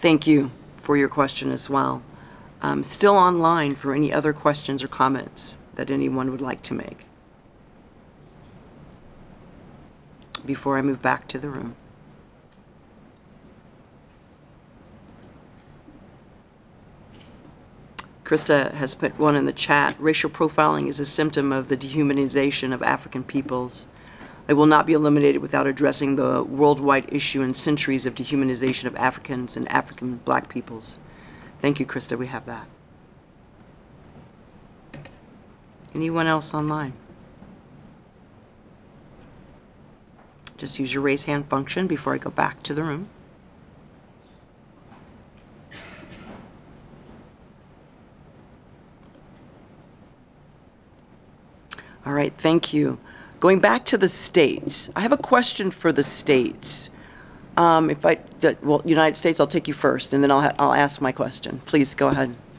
Thank you for your question as well. Still online for any other questions or comments that anyone would like to make before I move back to the room. Krista has put one in the chat. Racial profiling is a symptom of the dehumanization of African peoples. It will not be eliminated without addressing the worldwide issue and centuries of dehumanization of Africans and African black peoples. Thank you, Krista. We have that. Anyone else online? Just use your raise hand function before I go back to the room. All right, thank you. Going back to the states, I have a question for the states. United States, I'll take you first, and then I'll ask my question. Please go ahead.